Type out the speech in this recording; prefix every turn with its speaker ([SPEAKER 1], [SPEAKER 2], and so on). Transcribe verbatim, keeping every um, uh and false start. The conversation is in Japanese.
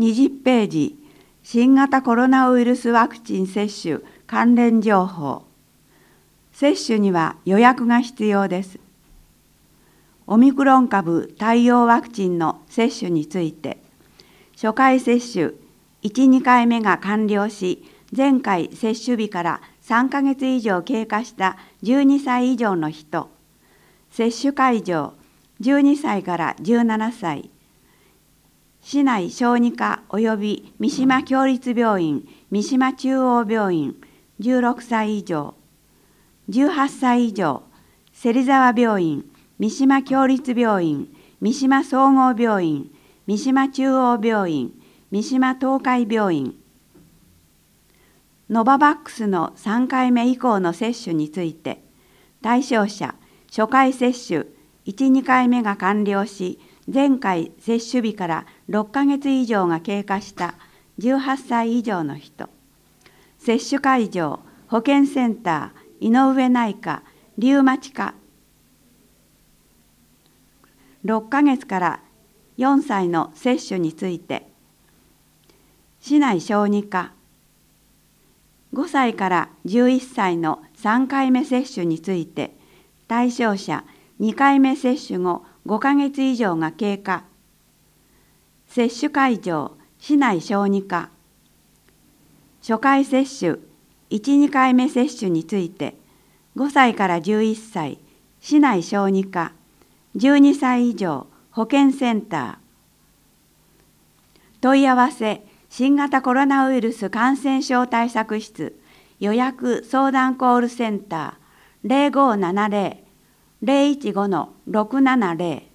[SPEAKER 1] にじゅうページ、新型コロナウイルスワクチン接種関連情報。接種には予約が必要です。オミクロン株対応ワクチンの接種について、初回接種いち、にかいめが完了し、前回接種日からさんかげつ以上経過したじゅうにさい以上の人、接種会場じゅうにさいからじゅうななさい、市内小児科及び三島共立病院、三島中央病院じゅうろくさい以上、じゅうはっさい以上、芹沢病院、三島共立病院、三島総合病院、三島中央病院、三島東海病院。ノババックスのさんかいめ以降の接種について、対象者、初回接種いち、にかいめが完了し、前回接種日からろっかげつ以上が経過したじゅうはっさい以上の人、接種会場、保健センター、井上内科、リウマチ科、ろっかげつからよんさいの接種について、市内小児科、ごさいからじゅういっさいのさんかいめ接種について、対象者にかいめ接種後ごかげつ以上が経過。接種会場、市内小児科。初回接種いち、にかいめ接種について、ごさいからじゅういっさい、市内小児科、じゅうにさい以上、保健センター。問い合わせ、新型コロナウイルス感染症対策室予約相談コールセンターゼロごーななゼロ ゼロいちごのろくななゼロ